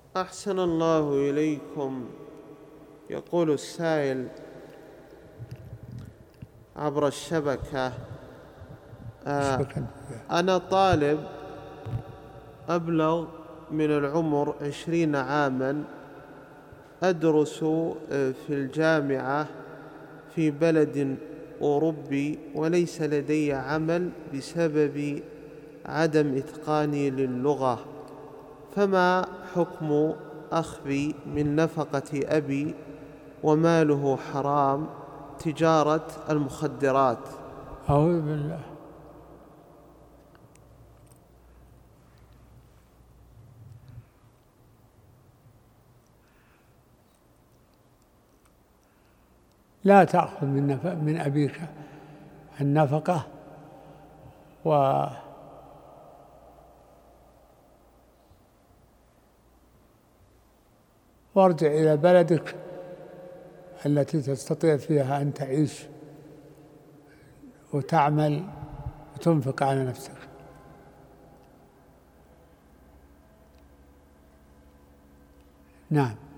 أحسن الله إليكم. يقول السائل عبر الشبكة: أنا طالب أبلغ من العمر 20 عاما، أدرس في الجامعة في بلد أوروبي، وليس لدي عمل بسبب عدم إتقاني للغة، فما حكم أخذي من نفقة أبي وماله حرام تجارة المخدرات؟ أعوذ بالله. لا تأخذ من أبيك النفقة وارجع إلى بلدك التي تستطيع فيها أن تعيش وتعمل وتنفق على نفسك. نعم.